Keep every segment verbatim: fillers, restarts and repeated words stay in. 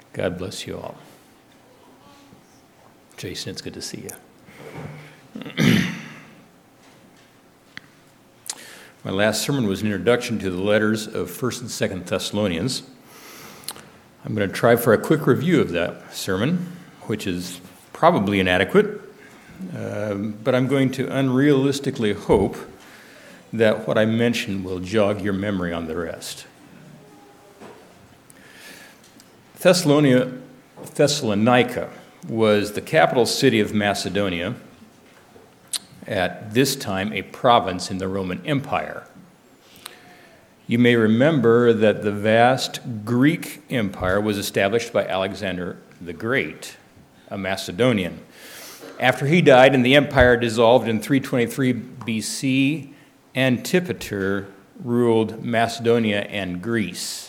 God bless you all. Jason, it's good to see you. My last sermon was an introduction to the letters of First and Second Thessalonians. I'm going to try for a quick review of that sermon, which is probably inadequate, uh, but I'm going to unrealistically hope that what I mention will jog your memory on the rest. Thessalonia, Thessalonica was the capital city of Macedonia, at this time a province in the Roman Empire. You may remember that the vast Greek Empire was established by Alexander the Great, a Macedonian. After he died and the empire dissolved in three twenty-three B C, Antipater ruled Macedonia and Greece.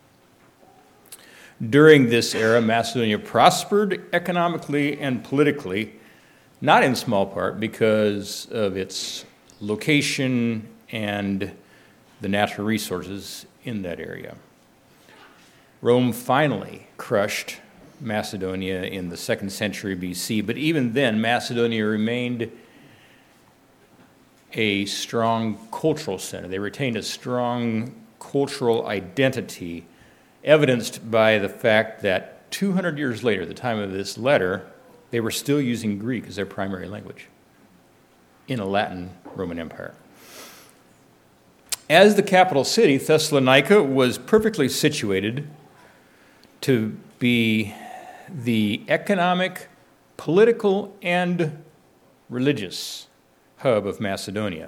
During this era, Macedonia prospered economically and politically, not in small part because of its location and the natural resources in that area. Rome finally crushed Macedonia in the second century B C, but even then, Macedonia remained a strong cultural center. They retained a strong cultural identity, evidenced by the fact that two hundred years later, at the time of this letter, they were still using Greek as their primary language in a Latin Roman Empire. As the capital city, Thessalonica was perfectly situated to be the economic, political, and religious hub of Macedonia.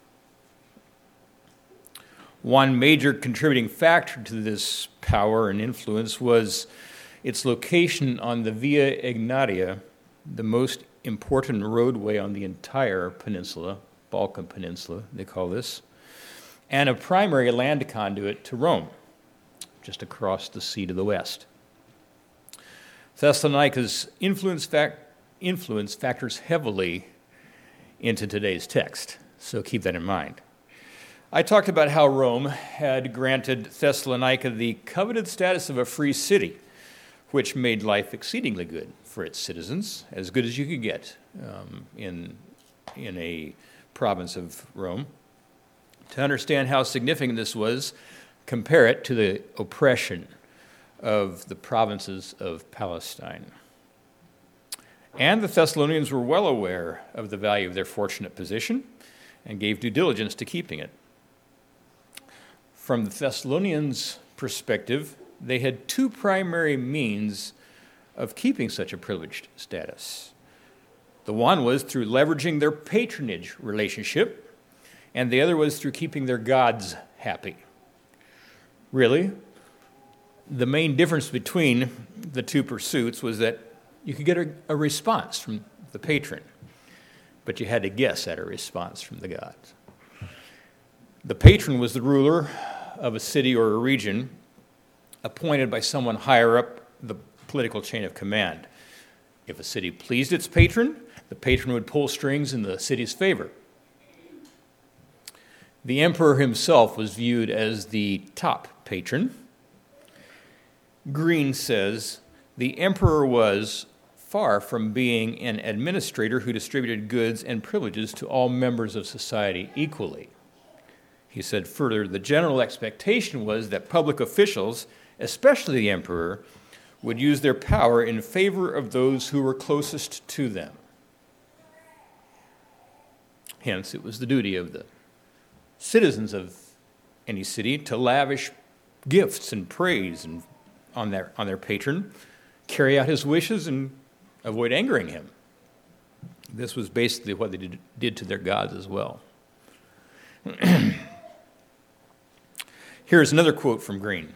One major contributing factor to this power and influence was its location on the Via Egnatia, the most important roadway on the entire peninsula, Balkan Peninsula, they call this, and a primary land conduit to Rome, just across the sea to the west. Thessalonica's influence, fact, influence factors heavily into today's text, so keep that in mind. I talked about how Rome had granted Thessalonica the coveted status of a free city, which made life exceedingly good for its citizens, as good as you could get um, in, in a province of Rome. To understand how significant this was, compare it to the oppression of the provinces of Palestine. And the Thessalonians were well aware of the value of their fortunate position and gave due diligence to keeping it. From the Thessalonians' perspective, they had two primary means of keeping such a privileged status. The one was through leveraging their patronage relationship, and the other was through keeping their gods happy. Really, the main difference between the two pursuits was that you could get a, a response from the patron, but you had to guess at a response from the gods. The patron was the ruler of a city or a region, appointed by someone higher up the political chain of command. If a city pleased its patron, the patron would pull strings in the city's favor. The emperor himself was viewed as the top patron. Green says, the emperor was far from being an administrator who distributed goods and privileges to all members of society equally. He said further, the general expectation was that public officials, especially the emperor, would use their power in favor of those who were closest to them. Hence, it was the duty of the citizens of any city to lavish gifts and praise and on their, on their patron, carry out his wishes, and avoid angering him. This was basically what they did, did to their gods as well. Here's another quote from Green.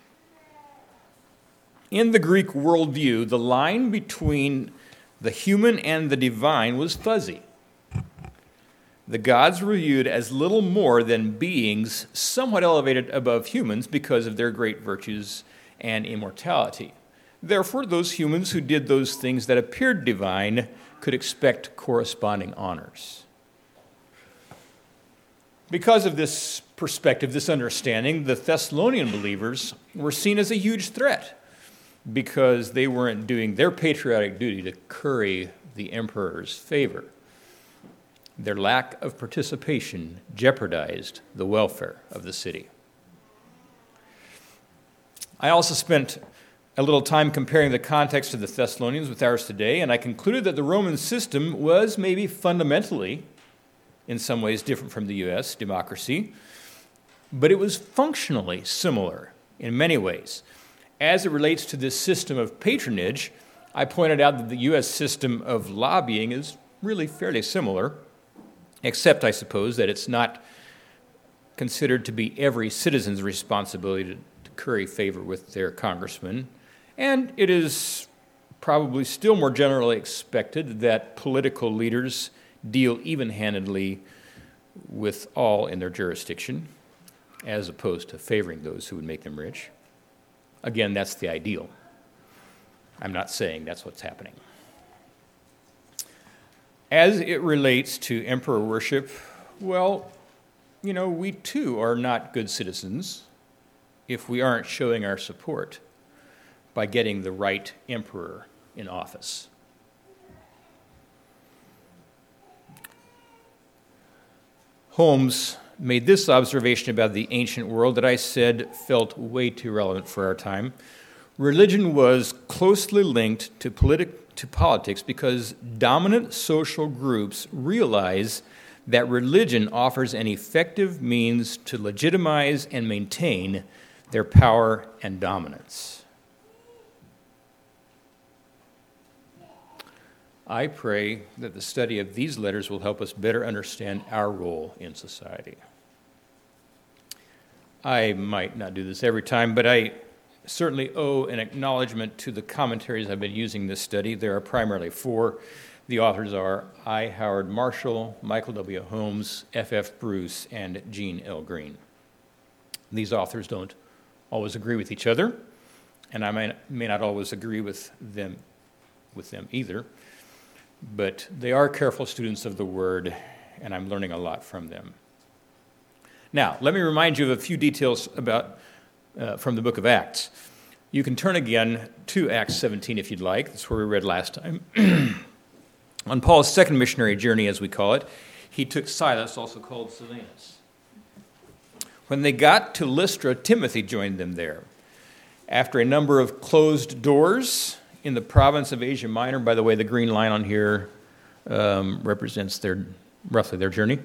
In the Greek worldview, the line between the human and the divine was fuzzy. The gods were viewed as little more than beings somewhat elevated above humans because of their great virtues and immortality. Therefore, those humans who did those things that appeared divine could expect corresponding honors. Because of this perspective, this understanding, the Thessalonian believers were seen as a huge threat because they weren't doing their patriotic duty to curry the emperor's favor. Their lack of participation jeopardized the welfare of the city. I also spent a little time comparing the context of the Thessalonians with ours today, and I concluded that the Roman system was maybe fundamentally, in some ways, different from the U S democracy, but it was functionally similar in many ways. As it relates to this system of patronage, I pointed out that the U S system of lobbying is really fairly similar, except, I suppose, that it's not considered to be every citizen's responsibility to, to curry favor with their congressman. And it is probably still more generally expected that political leaders deal even-handedly with all in their jurisdiction, as opposed to favoring those who would make them rich. Again, that's the ideal. I'm not saying that's what's happening. As it relates to emperor worship, well, you know, we too are not good citizens if we aren't showing our support by getting the right emperor in office. Holmes made this observation about the ancient world that I said felt way too relevant for our time. Religion was closely linked to, politi- to politics because dominant social groups realize that religion offers an effective means to legitimize and maintain their power and dominance. I pray that the study of these letters will help us better understand our role in society. I might not do this every time, but I certainly owe an acknowledgement to the commentaries I've been using in this study. There are primarily four. The authors are I. Howard Marshall, Michael W. Holmes, F F. Bruce, and Gene L. Green. These authors don't always agree with each other, and I may, may not always agree with them, with them either. But they are careful students of the Word, and I'm learning a lot from them. Now, let me remind you of a few details about uh, from the book of Acts. You can turn again to Acts seventeen if you'd like. That's where we read last time. On Paul's second missionary journey, as we call it, he took Silas, also called Silvanus. When they got to Lystra, Timothy joined them there. After a number of closed doors in the province of Asia Minor, by the way, the green line on here um, represents their roughly their journey.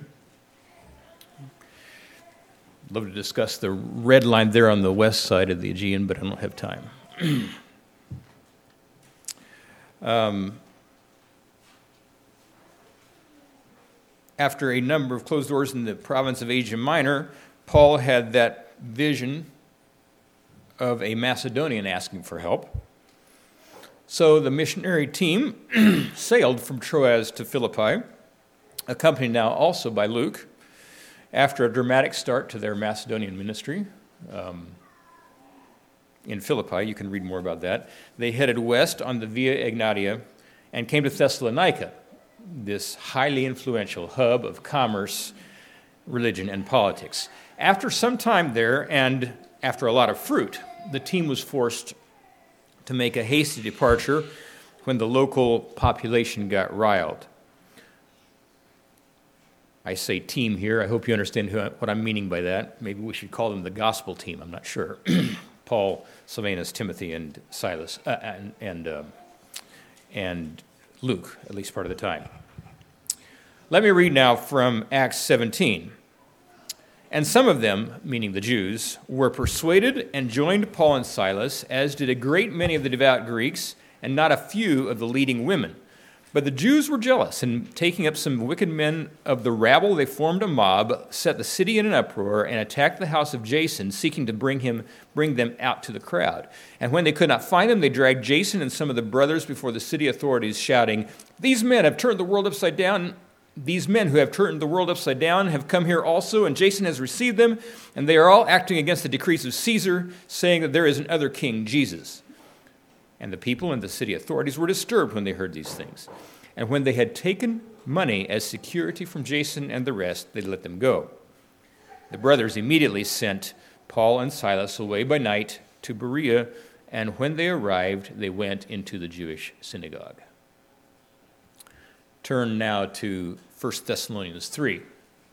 I'd love to discuss the red line there on the west side of the Aegean, but I don't have time. um, after a number of closed doors in the province of Asia Minor, Paul had that vision of a Macedonian asking for help. So the missionary team sailed from Troas to Philippi, accompanied now also by Luke, after a dramatic start to their Macedonian ministry. Um, in Philippi, you can read more about that. They headed west on the Via Egnatia and came to Thessalonica, this highly influential hub of commerce, religion, and politics. After some time there, and after a lot of fruit, the team was forced to make a hasty departure when the local population got riled. I say team here. I hope you understand who, what I'm meaning by that. Maybe we should call them the gospel team. I'm not sure. Paul, Silvanus, Timothy, and Silas, uh, and and, uh, and Luke, at least part of the time. Let me read now from Acts seventeen. And some of them, meaning the Jews, were persuaded and joined Paul and Silas, as did a great many of the devout Greeks, and not a few of the leading women. But the Jews were jealous, and taking up some wicked men of the rabble, they formed a mob, set the city in an uproar, and attacked the house of Jason, seeking to bring him, bring them out to the crowd. And when they could not find them, they dragged Jason and some of the brothers before the city authorities, shouting, "These men have turned the world upside down. These men who have turned the world upside down have come here also, and Jason has received them, and they are all acting against the decrees of Caesar, saying that there is another king, Jesus." And the people and the city authorities were disturbed when they heard these things. And when they had taken money as security from Jason and the rest, they let them go. The brothers immediately sent Paul and Silas away by night to Berea And when they arrived, they went into the Jewish synagogue. Turn now to First Thessalonians three.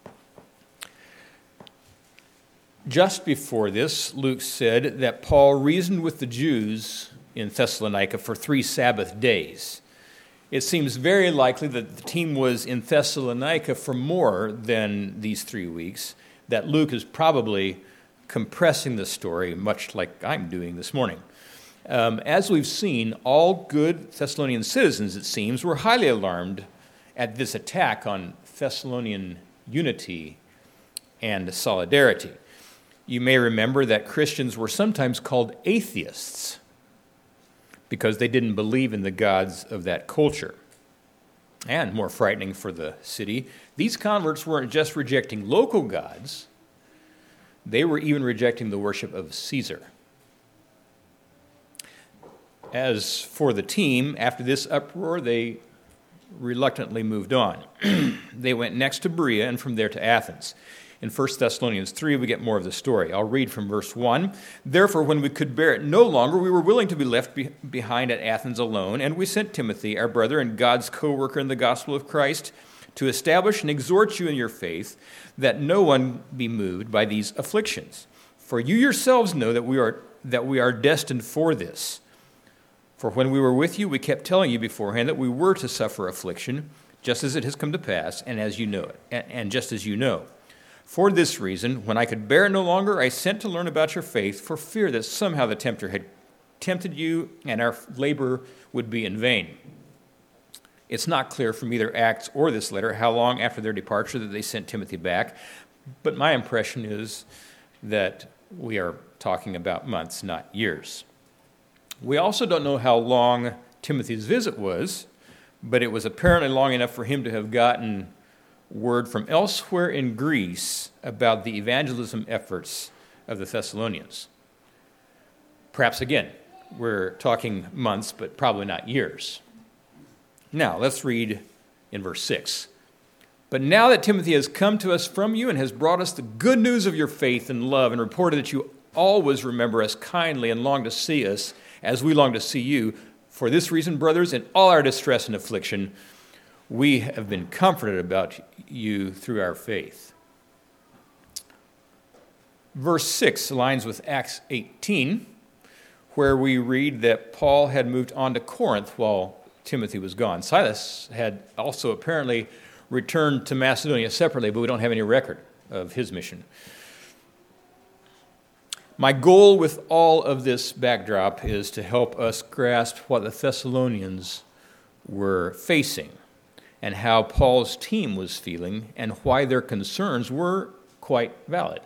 Just before this, Luke said that Paul reasoned with the Jews in Thessalonica for three Sabbath days. It seems very likely that the team was in Thessalonica for more than these three weeks, that Luke is probably compressing the story, much like I'm doing this morning. Um, as we've seen, all good Thessalonian citizens, it seems, were highly alarmed at this attack on Thessalonian unity and solidarity. You may remember that Christians were sometimes called atheists because they didn't believe in the gods of that culture. And more frightening for the city, these converts weren't just rejecting local gods, they were even rejecting the worship of Caesar. As for the team, after this uproar, they reluctantly moved on. They went next to Berea and from there to Athens. In First Thessalonians three, we get more of the story. I'll read from verse one. Therefore, when we could bear it no longer, we were willing to be left be- behind at Athens alone, and we sent Timothy, our brother and God's co-worker in the gospel of Christ, to establish and exhort you in your faith, that no one be moved by these afflictions. For you yourselves know that we are that we are destined for this. For when we were with you, we kept telling you beforehand that we were to suffer affliction, just as it has come to pass, and as you know it, and, and just as you know. For this reason, when I could bear it no longer, I sent to learn about your faith, for fear that somehow the tempter had tempted you, and our labor would be in vain. It's not clear from either Acts or this letter how long after their departure that they sent Timothy back, but my impression is that we are talking about months, not years. We also don't know how long Timothy's visit was, but it was apparently long enough for him to have gotten word from elsewhere in Greece about the evangelism efforts of the Thessalonians. Perhaps again, we're talking months, but probably not years. Now, let's read in verse six. But now that Timothy has come to us from you and has brought us the good news of your faith and love and reported that you always remember us kindly and long to see us as we long to see you, for this reason, brothers, in all our distress and affliction, we have been comforted about you through our faith. Verse six aligns with Acts eighteen, where we read that Paul had moved on to Corinth while Timothy was gone. Silas had also apparently returned to Macedonia separately, but we don't have any record of his mission. My goal with all of this backdrop is to help us grasp what the Thessalonians were facing and how Paul's team was feeling and why their concerns were quite valid.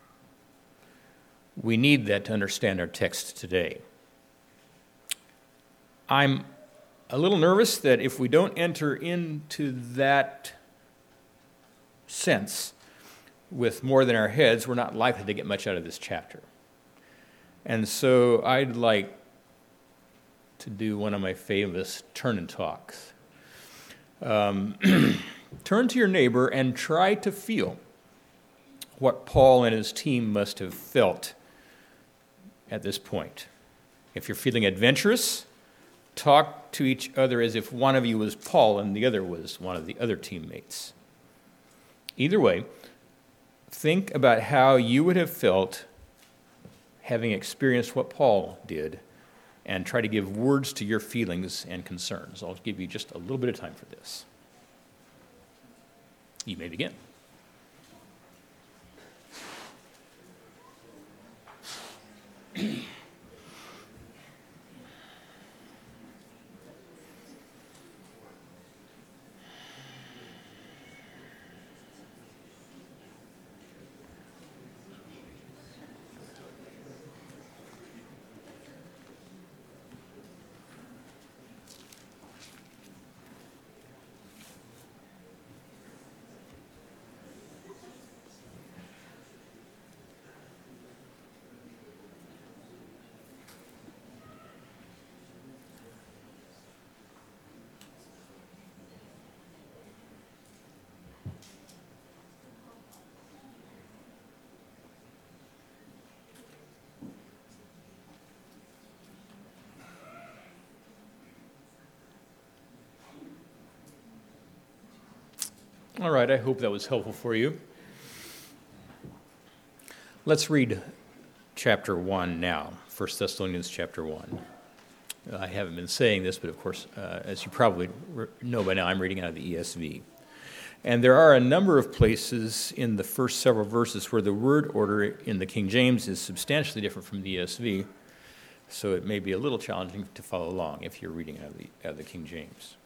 We need that to understand our text today. I'm a little nervous that if we don't enter into that sense with more than our heads, we're not likely to get much out of this chapter. And so I'd like to do one of my famous turn and talks. Um, turn to your neighbor and try to feel what Paul and his team must have felt at this point. If you're feeling adventurous, talk to each other as if one of you was Paul and the other was one of the other teammates. Either way, think about how you would have felt having experienced what Paul did, and try to give words to your feelings and concerns. I'll give you just a little bit of time for this. You may begin. All right, I hope that was helpful for you. Let's read chapter one now, First Thessalonians chapter one. I haven't been saying this, but of course, uh, as you probably know by now, I'm reading out of the E S V. And there are a number of places in the first several verses where the word order in the King James is substantially different from the E S V, so it may be a little challenging to follow along if you're reading out of the, out of the King James.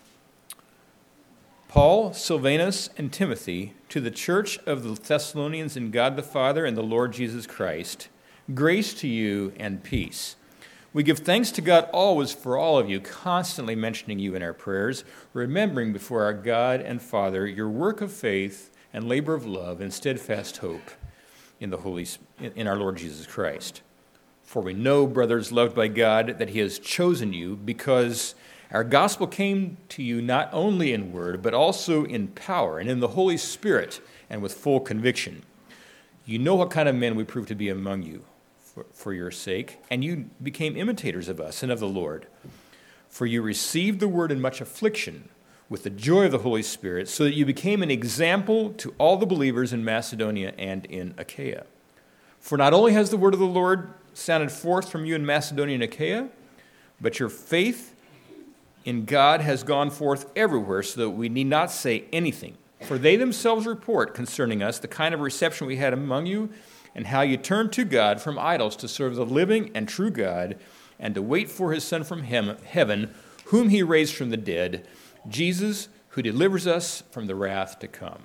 Paul, Silvanus, and Timothy, to the church of the Thessalonians in God the Father and the Lord Jesus Christ, grace to you and peace. We give thanks to God always for all of you, constantly mentioning you in our prayers, remembering before our God and Father your work of faith and labor of love and steadfast hope in the Holy in our Lord Jesus Christ. For we know, brothers loved by God, that he has chosen you because our gospel came to you not only in word, but also in power and in the Holy Spirit and with full conviction. You know what kind of men we proved to be among you for, for your sake, and you became imitators of us and of the Lord. For you received the word in much affliction with the joy of the Holy Spirit, so that you became an example to all the believers in Macedonia and in Achaia. For not only has the word of the Lord sounded forth from you in Macedonia and Achaia, but your faith in God has gone forth everywhere, so that we need not say anything. For they themselves report concerning us the kind of reception we had among you, and how you turned to God from idols to serve the living and true God, and to wait for his Son from him, heaven, whom he raised from the dead, Jesus, who delivers us from the wrath to come.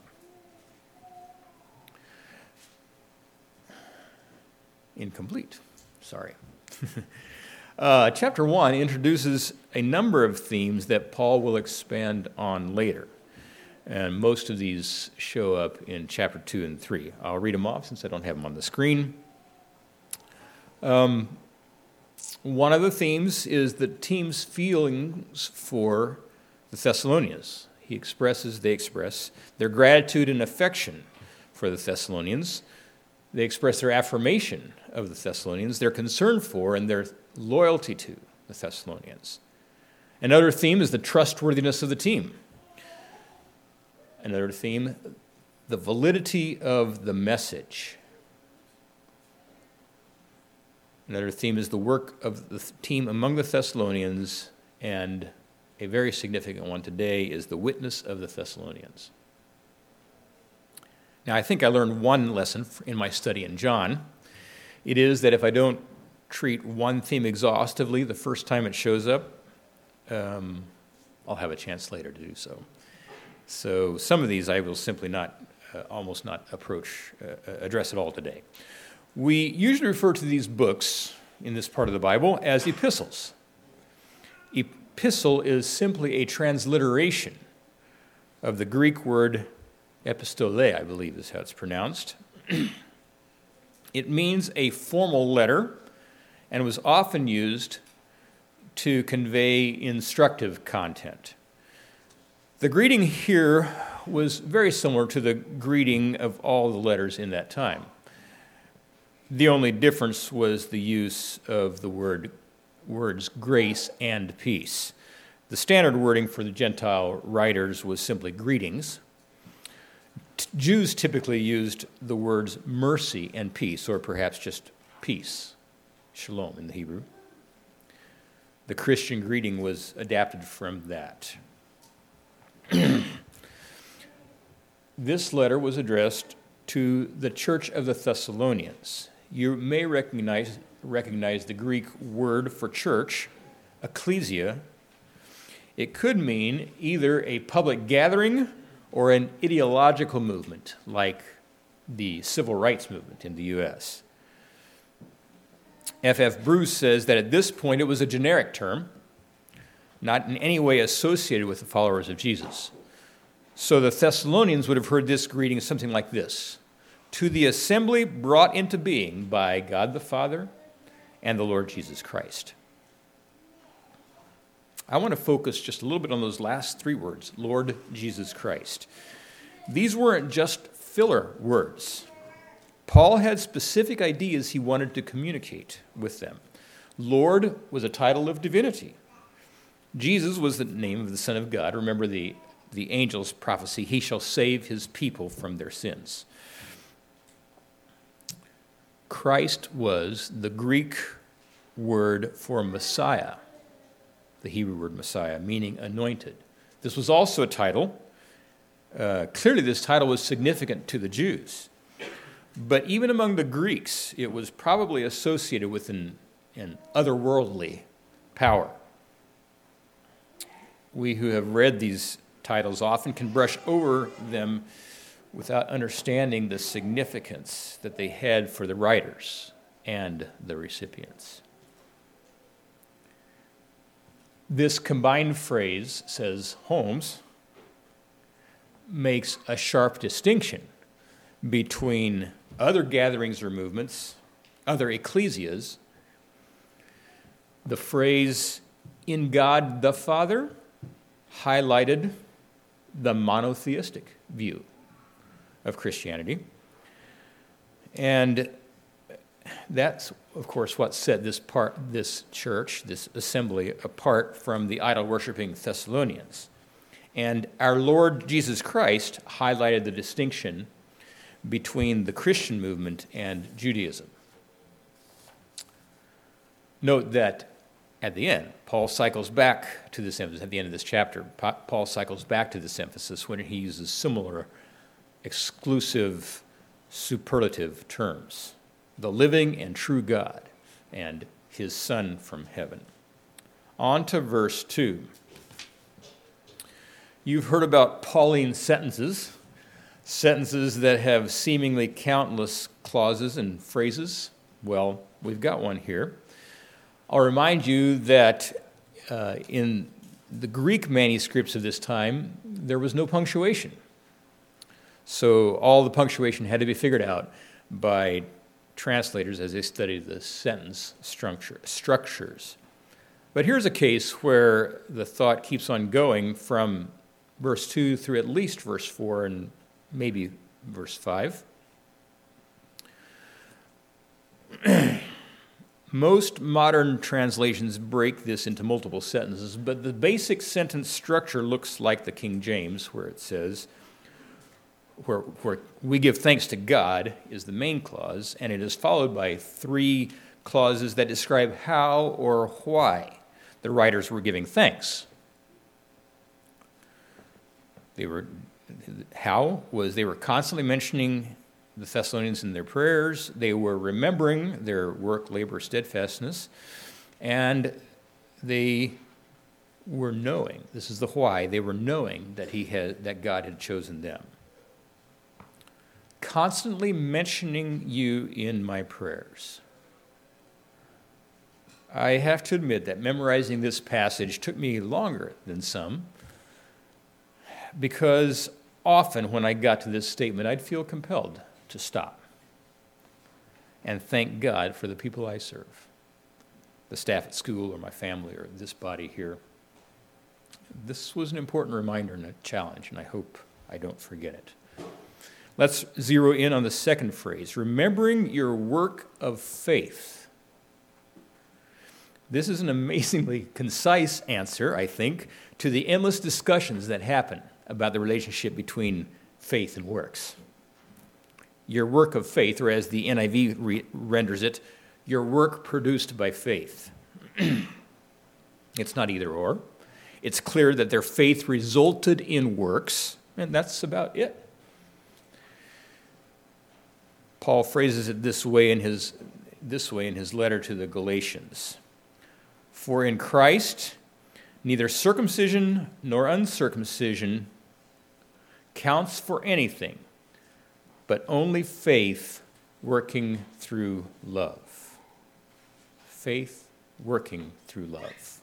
Incomplete. Sorry. Uh, chapter one introduces a number of themes that Paul will expand on later. And most of these show up in chapter two and three. I'll read them off since I don't have them on the screen. Um, one of the themes is the team's feelings for the Thessalonians. He expresses, they express their gratitude and affection for the Thessalonians. They express their affirmation of the Thessalonians, their concern for and their loyalty to the Thessalonians. Another theme is the trustworthiness of the team. Another theme, the validity of the message. Another theme is the work of the team among the Thessalonians, and a very significant one today is the witness of the Thessalonians. Now, I think I learned one lesson in my study in John. It is that if I don't treat one theme exhaustively the first time it shows up, um, I'll have a chance later to do so. So some of these I will simply not, uh, almost not approach, uh, address at all today. We usually refer to these books in this part of the Bible as epistles. Epistle is simply a transliteration of the Greek word epistole, I believe is how it's pronounced. It means a formal letter and was often used to convey instructive content. The greeting here was very similar to the greeting of all the letters in that time. The only difference was the use of the word words grace and peace. The standard wording for the Gentile writers was simply greetings. T- Jews typically used the words mercy and peace, or perhaps just peace, shalom in the Hebrew. The Christian greeting was adapted from that. This letter was addressed to the church of the Thessalonians. You may recognize, recognize the Greek word for church, ecclesia. It could mean either a public gathering or an ideological movement, like the civil rights movement in the U S F F Bruce says that at this point it was a generic term, not in any way associated with the followers of Jesus. So the Thessalonians would have heard this greeting something like this: to the assembly brought into being by God the Father and the Lord Jesus Christ. I want to focus just a little bit on those last three words, Lord Jesus Christ. These weren't just filler words. Paul had specific ideas he wanted to communicate with them. Lord was a title of divinity. Jesus was the name of the Son of God. Remember, the the angel's prophecy, he shall save his people from their sins. Christ was the Greek word for Messiah, the Hebrew word Messiah, meaning anointed. This was also a title. Uh, clearly, this title was significant to the Jews. But even among the Greeks, it was probably associated with an, an otherworldly power. We who have read these titles often can brush over them without understanding the significance that they had for the writers and the recipients. This combined phrase, says Holmes, makes a sharp distinction between other gatherings or movements, other ecclesias. The phrase, in God the Father, highlighted the monotheistic view of Christianity. And that's, of course, what set this part, this church, this assembly, apart from the idol-worshiping Thessalonians. And our Lord Jesus Christ highlighted the distinction between the Christian movement and Judaism. Note that at the end, Paul cycles back to this emphasis. At the end of this chapter, Paul cycles back to this emphasis when he uses similar exclusive superlative terms: the living and true God and his Son from heaven. On to verse two. You've heard about Pauline sentences, sentences that have seemingly countless clauses and phrases. Well, we've got one here. I'll remind you that uh, in the Greek manuscripts of this time, there was no punctuation. So all the punctuation had to be figured out by translators as they studied the sentence structure, structures. But here's a case where the thought keeps on going from verse two through at least verse four and maybe verse five. Most modern translations break this into multiple sentences, but the basic sentence structure looks like the King James, where it says, where, where we give thanks to God is the main clause, and it is followed by three clauses that describe how or why the writers were giving thanks. They were, how was they were constantly mentioning the Thessalonians in their prayers. They were remembering their work, labor, steadfastness, and they were knowing. This is the why. They were knowing that he had, that God had chosen them. Constantly mentioning you in my prayers. I have to admit that memorizing this passage took me longer than some, because often when I got to this statement, I'd feel compelled to stop and thank God for the people I serve, the staff at school or my family or this body here. This was an important reminder and a challenge, and I hope I don't forget it. Let's zero in on the second phrase, remembering your work of faith. This is an amazingly concise answer, I think, to the endless discussions that happen about the relationship between faith and works. Your work of faith, or as the N I V re- renders it, your work produced by faith. It's not either or. It's clear that their faith resulted in works, and that's about it. Paul phrases it this way in his, this way in his letter to the Galatians. For in Christ, neither circumcision nor uncircumcision counts for anything, but only faith working through love. Faith working through love.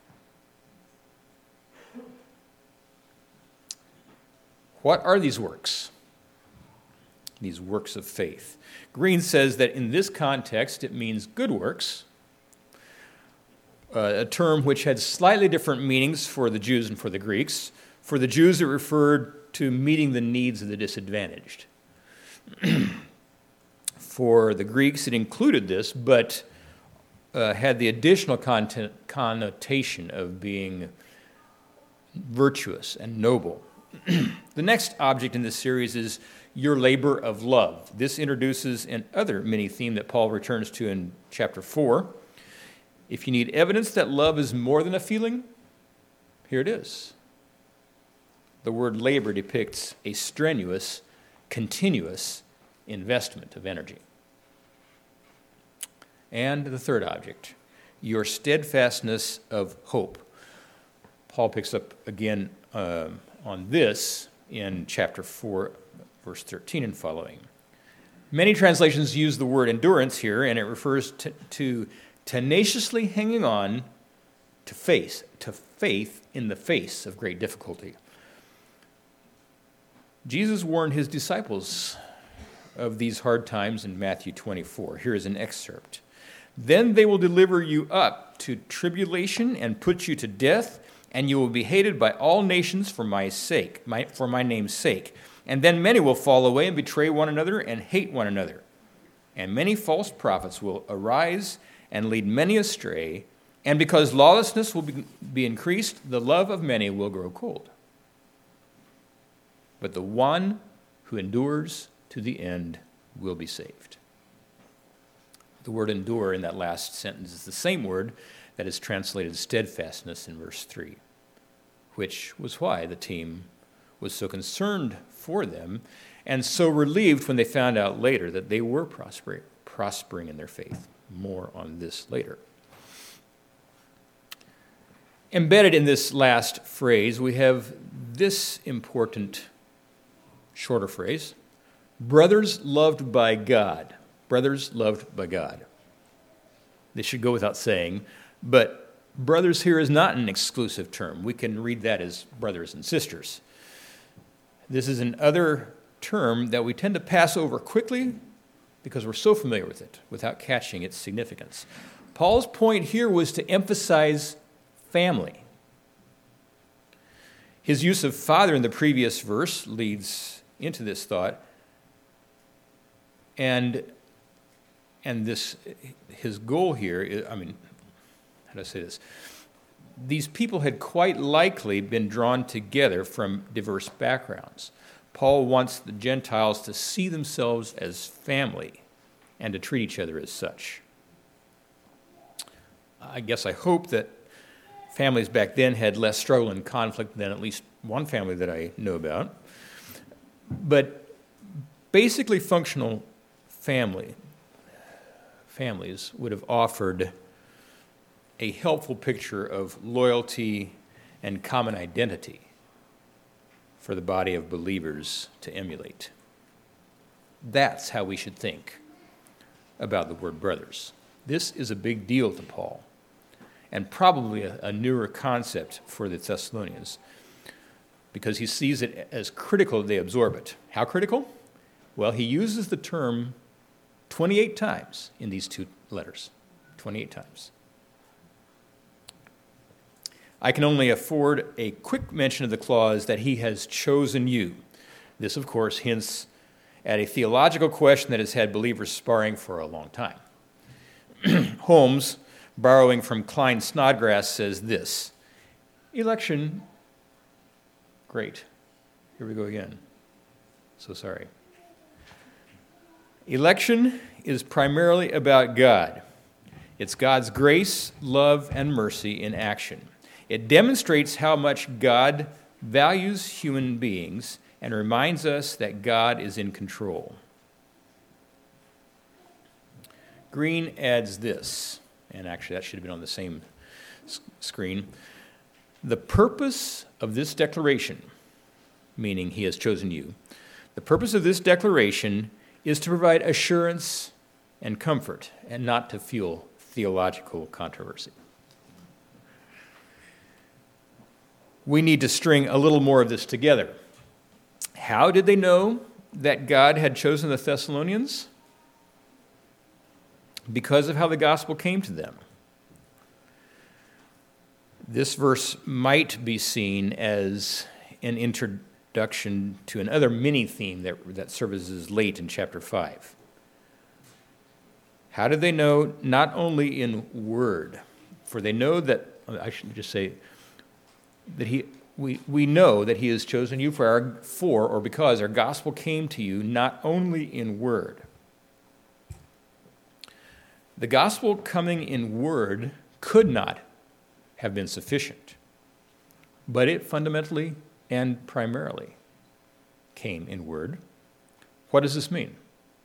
What are these works? These works of faith. Green says that in this context it means good works, uh, a term which had slightly different meanings for the Jews and for the Greeks. For the Jews it referred to meeting the needs of the disadvantaged. For the Greeks, it included this, but uh, had the additional content, connotation of being virtuous and noble. The next object in this series is your labor of love. This introduces an other mini-theme that Paul returns to in chapter four. If you need evidence that love is more than a feeling, here it is. The word labor depicts a strenuous, continuous investment of energy. And the third object, your steadfastness of hope. Paul picks up again uh, on this in chapter four, verse thirteen and following. Many translations use the word endurance here, and it refers to, to tenaciously hanging on to faith, to faith in the face of great difficulty. Jesus warned his disciples of these hard times in Matthew twenty-four. Here is an excerpt. Then they will deliver you up to tribulation and put you to death, and you will be hated by all nations for my sake, my, for my name's sake. And then many will fall away and betray one another and hate one another. And many false prophets will arise and lead many astray. And because lawlessness will be, be increased, the love of many will grow cold. But the one who endures to the end will be saved. The word endure in that last sentence is the same word that is translated steadfastness in verse three, which was why the team was so concerned for them and so relieved when they found out later that they were prospering, prospering in their faith. More on this later. Embedded in this last phrase, we have this important shorter phrase, brothers loved by God. Brothers loved by God. This should go without saying, but brothers here is not an exclusive term. We can read that as brothers and sisters. This is another term that we tend to pass over quickly because we're so familiar with it without catching its significance. Paul's point here was to emphasize family. His use of father in the previous verse leads into this thought, and and this his goal here is, I mean, how do I say this? These people had quite likely been drawn together from diverse backgrounds. Paul wants the Gentiles to see themselves as family and to treat each other as such. I guess I hope that families back then had less struggle and conflict than at least one family that I know about. But basically functional family, families would have offered a helpful picture of loyalty and common identity for the body of believers to emulate. That's how we should think about the word brothers. This is a big deal to Paul, and probably a, a newer concept for the Thessalonians, because he sees it as critical that they absorb it. How critical? Well, he uses the term twenty-eight times in these two letters. twenty-eight times. I can only afford a quick mention of the clause that he has chosen you. This, of course, hints at a theological question that has had believers sparring for a long time. Holmes, borrowing from Klein Snodgrass, says this: election, great. Here we go again. So sorry. Election is primarily about God. It's God's grace, love, and mercy in action. It demonstrates how much God values human beings and reminds us that God is in control. Green adds this, and actually that should have been on the same screen. The purpose of this declaration, meaning he has chosen you, the purpose of this declaration is to provide assurance and comfort and not to fuel theological controversy. We need to string a little more of this together. How did they know that God had chosen the Thessalonians? Because of how the gospel came to them. This verse might be seen as an introduction to another mini-theme that, that surfaces late in chapter five. How did they know? Not only in word, for they know that, I should just say, that he we, we know that he has chosen you for, our, for or because our gospel came to you not only in word. The gospel coming in word could not have been sufficient, but it fundamentally and primarily came in word. What does this mean?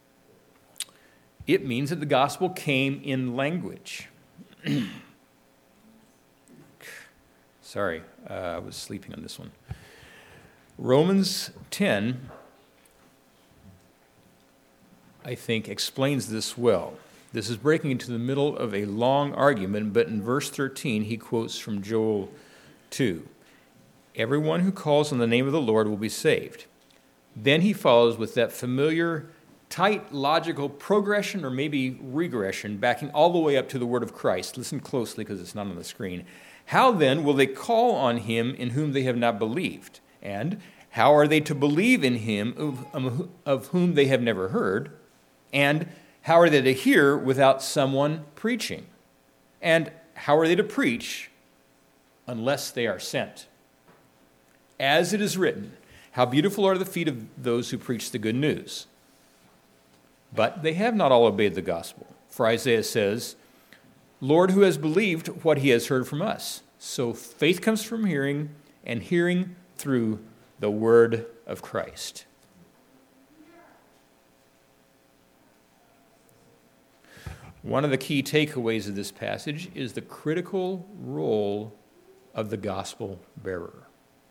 It means that the gospel came in language. Sorry, uh, I was sleeping on this one. Romans ten, I think, explains this well. This is breaking into the middle of a long argument, but in verse thirteen, he quotes from Joel two. Everyone who calls on the name of the Lord will be saved. Then he follows with that familiar, tight, logical progression or maybe regression, backing all the way up to the word of Christ. Listen closely because it's not on the screen. How then will they call on him in whom they have not believed? And how are they to believe in him of, of whom they have never heard? And how are they to hear without someone preaching? And how are they to preach unless they are sent? As it is written, how beautiful are the feet of those who preach the good news. But they have not all obeyed the gospel. For Isaiah says, Lord, who has believed what he has heard from us? So faith comes from hearing, and hearing through the word of Christ. One of the key takeaways of this passage is the critical role of the gospel bearer.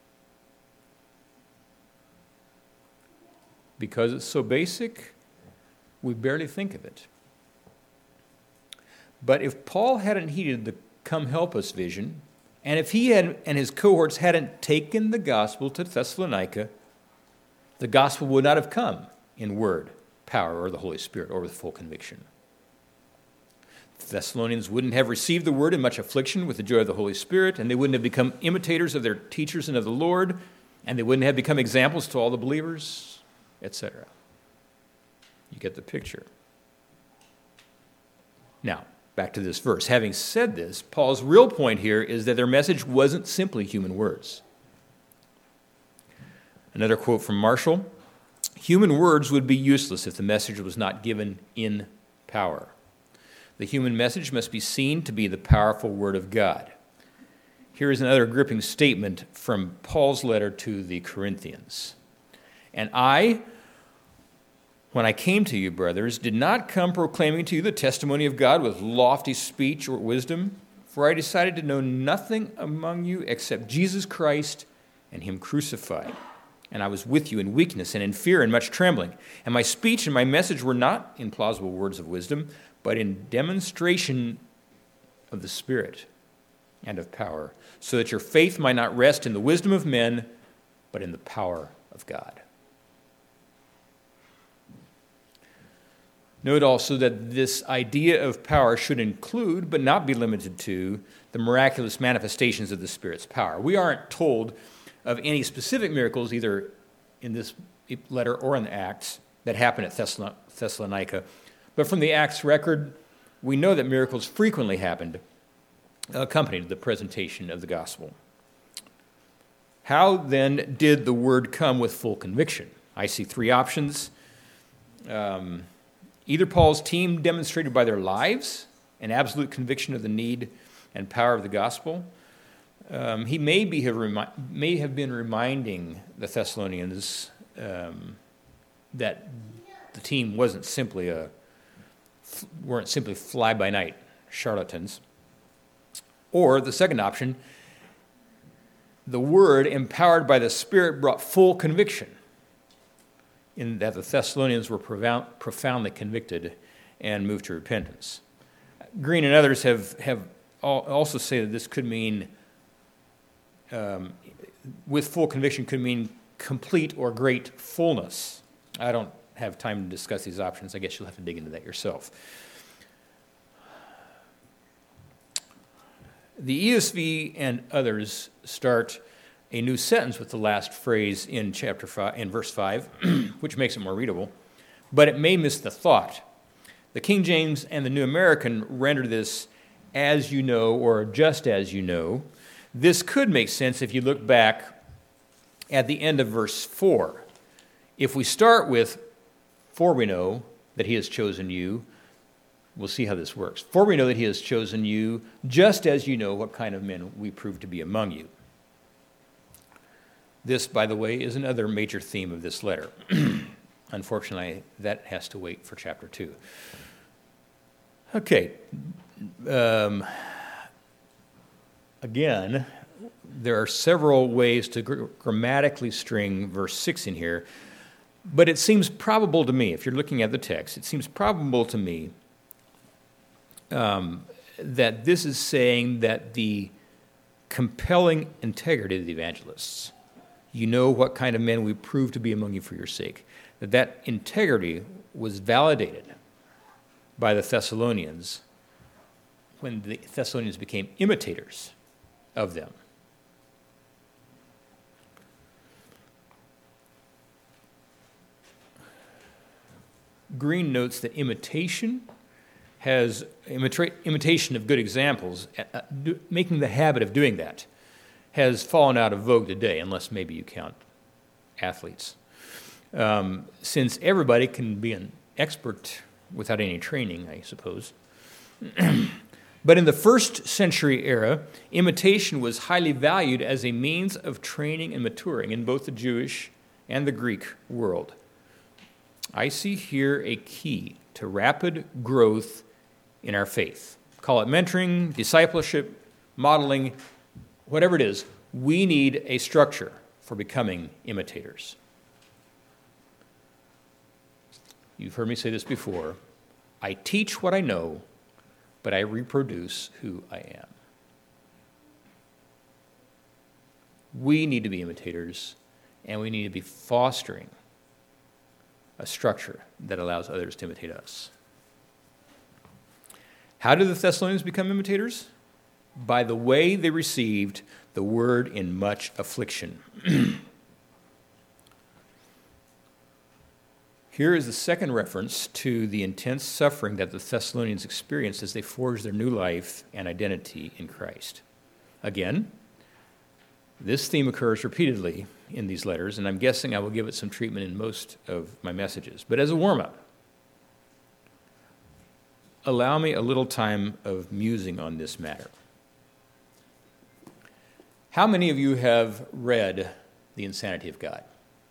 Because it's so basic, we barely think of it. But if Paul hadn't heeded the come help us vision, and if he had, and his cohorts hadn't taken the gospel to Thessalonica, the gospel would not have come in word, power, or the Holy Spirit, or with full conviction. The Thessalonians wouldn't have received the word in much affliction with the joy of the Holy Spirit, and they wouldn't have become imitators of their teachers and of the Lord, and they wouldn't have become examples to all the believers, et cetera. You get the picture. Now, back to this verse. Having said this, Paul's real point here is that their message wasn't simply human words. Another quote from Marshall, human words would be useless if the message was not given in power. The human message must be seen to be the powerful word of God. Here is another gripping statement from Paul's letter to the Corinthians. And I, when I came to you, brothers, did not come proclaiming to you the testimony of God with lofty speech or wisdom, for I decided to know nothing among you except Jesus Christ and him crucified. And I was with you in weakness and in fear and much trembling. And my speech and my message were not in plausible words of wisdom, but in demonstration of the Spirit and of power, so that your faith might not rest in the wisdom of men, but in the power of God. Note also that this idea of power should include, but not be limited to, the miraculous manifestations of the Spirit's power. We aren't told of any specific miracles, either in this letter or in the Acts, that happened at Thessalonica. But from the Acts record, we know that miracles frequently happened, accompanied the presentation of the gospel. How then did the word come with full conviction? I see three options. Um... Either Paul's team demonstrated by their lives an absolute conviction of the need and power of the gospel. Um, he may, be have remi- may have been reminding the Thessalonians um, that the team wasn't simply a weren't simply fly-by-night charlatans. Or the second option, the word empowered by the Spirit brought full conviction, in that the Thessalonians were profound, profoundly convicted and moved to repentance. Green and others have, have also say that this could mean, um, with full conviction, could mean complete or great fullness. I don't have time to discuss these options. I guess you'll have to dig into that yourself. The E S V and others start a new sentence with the last phrase in chapter five, in verse five, which makes it more readable, but it may miss the thought. The King James and the New American render this as you know or just as you know. This could make sense if you look back at the end of verse four. If we start with, for we know that he has chosen you, we'll see how this works. For we know that he has chosen you, just as you know what kind of men we prove to be among you. This, by the way, is another major theme of this letter. Unfortunately, that has to wait for chapter two. Okay. Um, again, there are several ways to gr- grammatically string verse six in here, but it seems probable to me, if you're looking at the text, it seems probable to me um, that this is saying that the compelling integrity of the evangelists, you know what kind of men we prove to be among you for your sake, that that integrity was validated by the Thessalonians when the Thessalonians became imitators of them. Green notes that imitation has imita- imitation of good examples, uh, do, making the habit of doing that, has fallen out of vogue today, unless maybe you count athletes. Um, since everybody can be an expert without any training, I suppose. But in the first century era, imitation was highly valued as a means of training and maturing in both the Jewish and the Greek world. I see here a key to rapid growth in our faith. Call it mentoring, discipleship, modeling, whatever it is. We need a structure for becoming imitators. You've heard me say this before. I teach what I know, but I reproduce who I am. We need to be imitators, and we need to be fostering a structure that allows others to imitate us. How did the Thessalonians become imitators? By the way they received the word in much affliction. Here is the second reference to the intense suffering that the Thessalonians experienced as they forged their new life and identity in Christ. Again, this theme occurs repeatedly in these letters, and I'm guessing I will give it some treatment in most of my messages. But as a warm-up, allow me a little time of musing on this matter. How many of you have read The Insanity of God?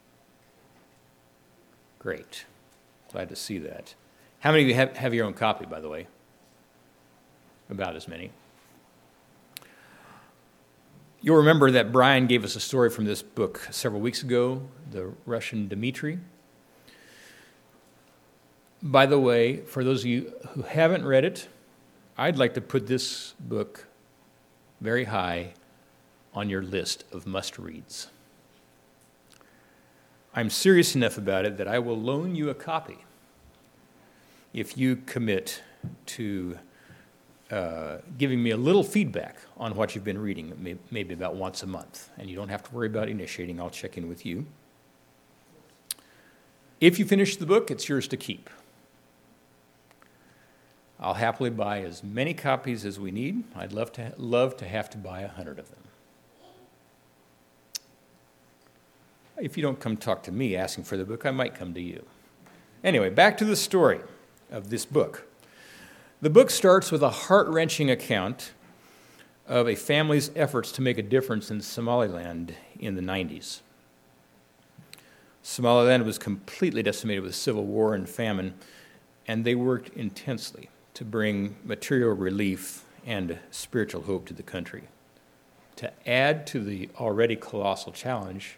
Great. Glad to see that. How many of you have, have your own copy, by the way? About as many. You'll remember that Brian gave us a story from this book several weeks ago, The Russian Dmitri. By the way, for those of you who haven't read it, I'd like to put this book very high on your list of must-reads. I'm serious enough about it that I will loan you a copy if you commit to uh, giving me a little feedback on what you've been reading, maybe about once a month. And you don't have to worry about initiating. I'll check in with you. If you finish the book, it's yours to keep. I'll happily buy as many copies as we need. I'd love to love to have to buy a hundred of them. If you don't come talk to me asking for the book, I might come to you. Anyway, back to the story of this book. The book starts with a heart-wrenching account of a family's efforts to make a difference in Somaliland in the nineties. Somaliland was completely decimated with civil war and famine, and they worked intensely to bring material relief and spiritual hope to the country. To add to the already colossal challenge,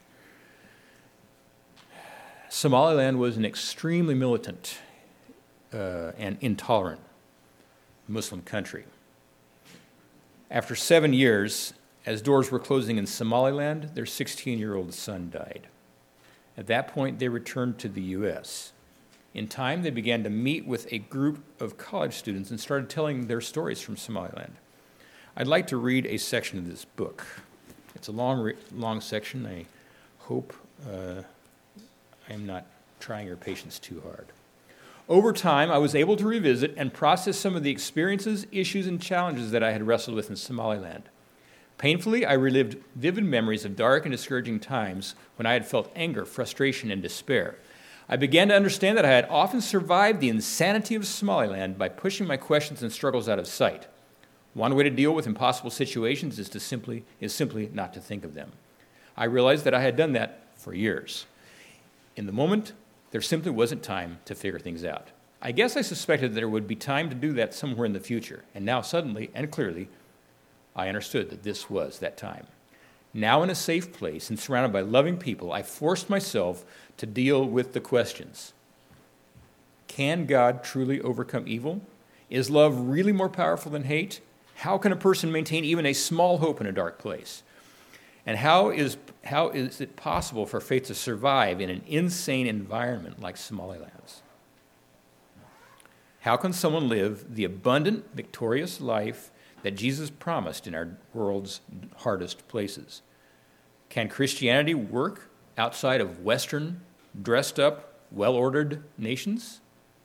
Somaliland was an extremely militant uh, and intolerant Muslim country. After seven years, as doors were closing in Somaliland, their sixteen-year-old son died. At that point, they returned to the U S. In time, they began to meet with a group of college students and started telling their stories from Somaliland. I'd like to read a section of this book. It's a long, long section. I hope uh, I'm not trying your patience too hard. Over time, I was able to revisit and process some of the experiences, issues, and challenges that I had wrestled with in Somaliland. Painfully, I relived vivid memories of dark and discouraging times when I had felt anger, frustration, and despair. I began to understand that I had often survived the insanity of Somaliland by pushing my questions and struggles out of sight. One way to deal with impossible situations is to simply is simply not to think of them. I realized that I had done that for years. In the moment, there simply wasn't time to figure things out. I guess I suspected there would be time to do that somewhere in the future, and now suddenly and clearly, I understood that this was that time. Now in a safe place and surrounded by loving people, I forced myself to deal with the questions. Can God truly overcome evil? Is love really more powerful than hate? How can a person maintain even a small hope in a dark place? And how is, how is it possible for faith to survive in an insane environment like Somaliland's? How can someone live the abundant, victorious life that Jesus promised in our world's hardest places? Can Christianity work outside of Western, dressed-up, well-ordered nations?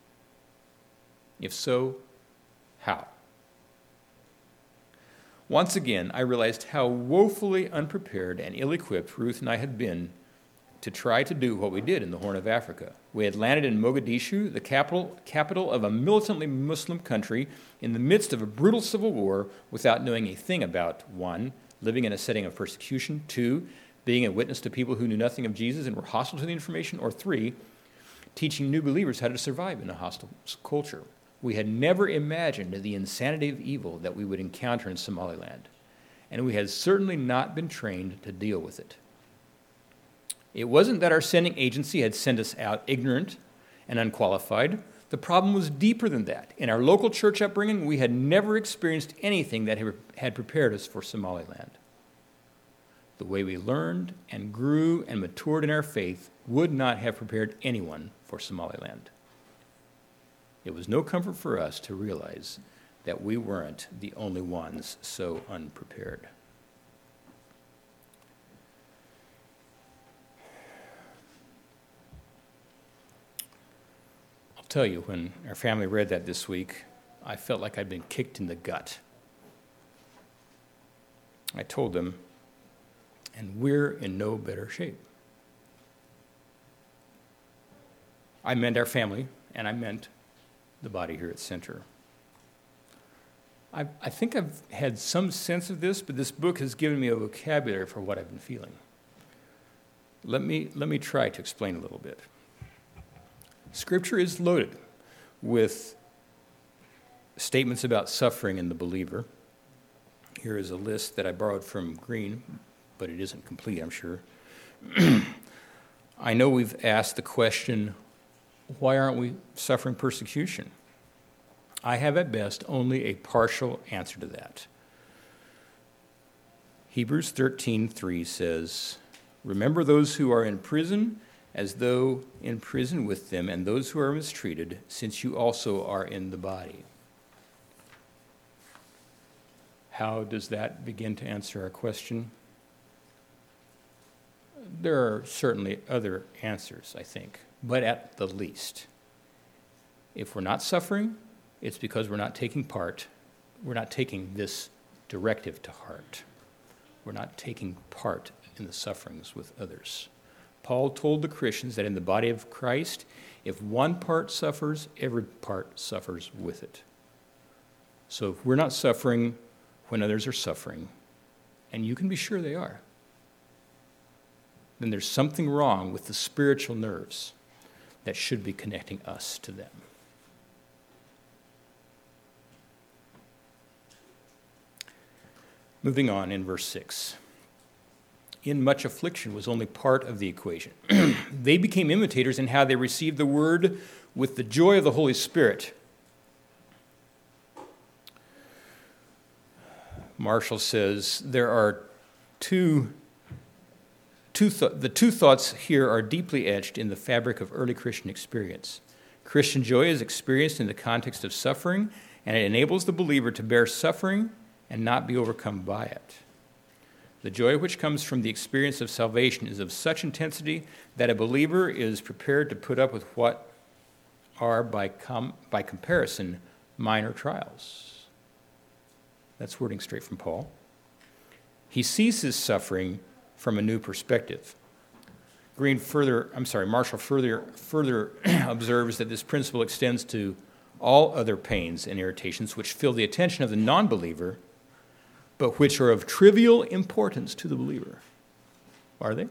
If so, how? Once again, I realized how woefully unprepared and ill-equipped Ruth and I had been to try to do what we did in the Horn of Africa. We had landed in Mogadishu, the capital, capital of a militantly Muslim country, in the midst of a brutal civil war without knowing a thing about, one, living in a setting of persecution, two, being a witness to people who knew nothing of Jesus and were hostile to the information, or three, teaching new believers how to survive in a hostile culture. We had never imagined the insanity of evil that we would encounter in Somaliland, and we had certainly not been trained to deal with it. It wasn't that our sending agency had sent us out ignorant and unqualified. The problem was deeper than that. In our local church upbringing, we had never experienced anything that had prepared us for Somaliland. The way we learned and grew and matured in our faith would not have prepared anyone for Somaliland. It was no comfort for us to realize that we weren't the only ones so unprepared. I'll tell you, when our family read that this week, I felt like I'd been kicked in the gut. I told them, and we're in no better shape. I meant our family, and I meant the body here at Center. I, I think I've had some sense of this, but this book has given me a vocabulary for what I've been feeling. Let me, let me try to explain a little bit. Scripture is loaded with statements about suffering in the believer. Here is a list that I borrowed from Green, but it isn't complete, I'm sure. I know we've asked the question, why aren't we suffering persecution? I have at best only a partial answer to that. Hebrews thirteen three says, "Remember those who are in prison as though in prison with them, and those who are mistreated, since you also are in the body." How does that begin to answer our question? There are certainly other answers, I think, but at the least, if we're not suffering, it's because we're not taking part, we're not taking this directive to heart. We're not taking part in the sufferings with others. Paul told the Christians that in the body of Christ, if one part suffers, every part suffers with it. So if we're not suffering when others are suffering, and you can be sure they are, then there's something wrong with the spiritual nerves that should be connecting us to them. Moving on in verse six. In much affliction was only part of the equation. They became imitators in how they received the word with the joy of the Holy Spirit. Marshall says there are two, two th- the two thoughts here are deeply etched in the fabric of early Christian experience. Christian joy is experienced in the context of suffering, and it enables the believer to bear suffering and not be overcome by it. The joy which comes from the experience of salvation is of such intensity that a believer is prepared to put up with what are, by, com- by comparison, minor trials. That's wording straight from Paul. He sees his suffering from a new perspective. Green further, I'm sorry, Marshall further, further observes that this principle extends to all other pains and irritations which fill the attention of the non-believer, but which are of trivial importance to the believer. Are they?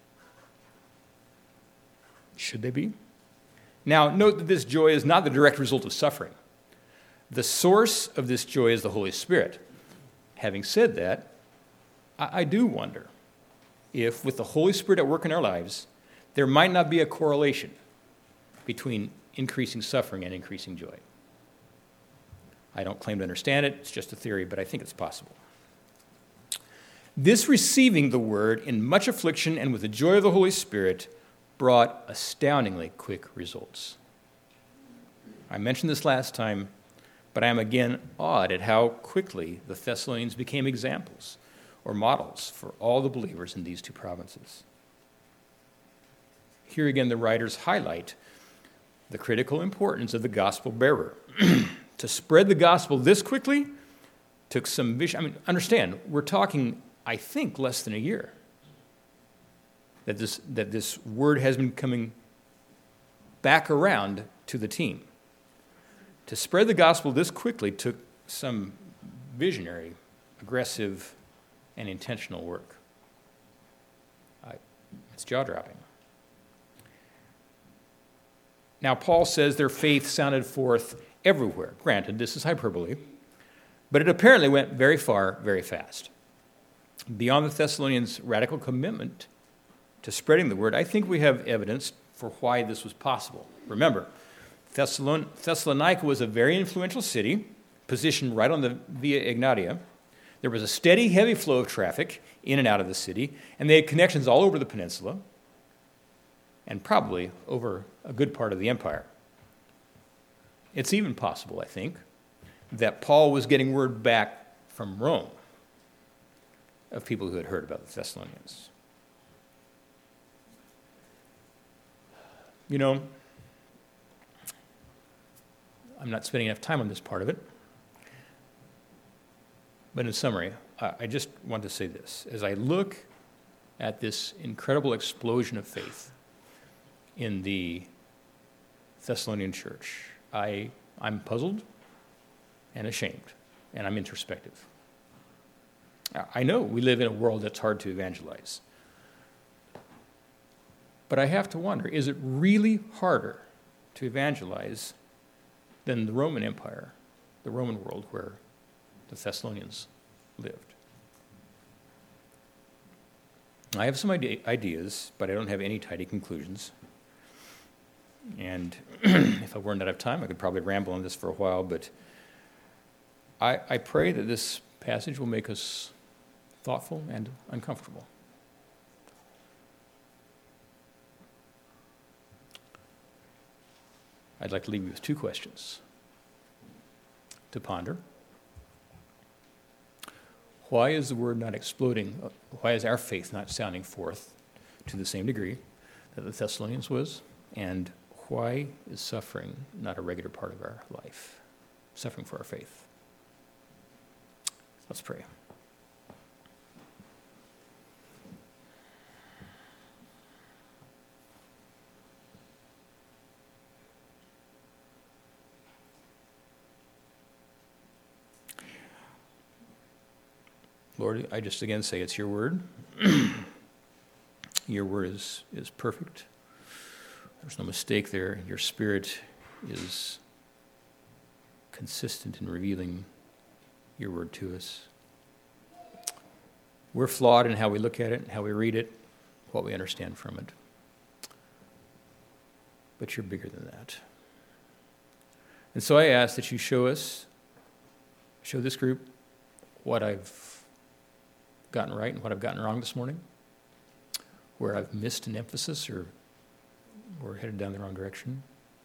Should they be? Now, note that this joy is not the direct result of suffering. The source of this joy is the Holy Spirit. Having said that, I, I do wonder if, with the Holy Spirit at work in our lives, there might not be a correlation between increasing suffering and increasing joy. I don't claim to understand it. It's just a theory, but I think it's possible. This receiving the word in much affliction and with the joy of the Holy Spirit brought astoundingly quick results. I mentioned this last time, but I am again awed at how quickly the Thessalonians became examples or models for all the believers in these two provinces. Here again, the writers highlight the critical importance of the gospel bearer. To spread the gospel this quickly took some vision. I mean, understand, we're talking, I think, less than a year that this, that this word has been coming back around to the team. To spread the gospel this quickly took some visionary, aggressive, and intentional work. I, it's jaw-dropping. Now, Paul says their faith sounded forth everywhere. Granted, this is hyperbole, but it apparently went very far, very fast. Beyond the Thessalonians' radical commitment to spreading the word, I think we have evidence for why this was possible. Remember, Thessalon- Thessalonica was a very influential city, positioned right on the Via Egnatia. There was a steady, heavy flow of traffic in and out of the city, and they had connections all over the peninsula, and probably over a good part of the empire. It's even possible, I think, that Paul was getting word back from Rome of people who had heard about the Thessalonians. You know, I'm not spending enough time on this part of it, but in summary, I just want to say this. As I look at this incredible explosion of faith in the Thessalonian church, I, I'm puzzled and ashamed, and I'm introspective. I know we live in a world that's hard to evangelize, but I have to wonder, is it really harder to evangelize than the Roman Empire, the Roman world where the Thessalonians lived? I have some ide- ideas, but I don't have any tidy conclusions. And if I weren't out of time, I could probably ramble on this for a while, but I, I pray that this passage will make us thoughtful and uncomfortable. I'd like to leave you with two questions to ponder. Why is the word not exploding? Why is our faith not sounding forth to the same degree that the Thessalonians was? And why is suffering not a regular part of our life? Suffering for our faith. Let's pray. Lord, I just again say it's your word. Your word is, is perfect. There's no mistake there. Your Spirit is consistent in revealing your word to us. We're flawed in how we look at it, how we read it, what we understand from it. But you're bigger than that. And so I ask that you show us, show this group what I've gotten right and what I've gotten wrong this morning, where I've missed an emphasis or we're headed down the wrong direction.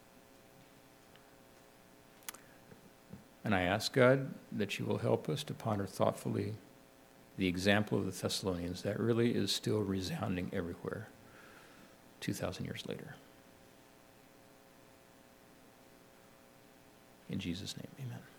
And I ask, God, that you will help us to ponder thoughtfully the example of the Thessalonians that really is still resounding everywhere two thousand years later. In Jesus' name, amen.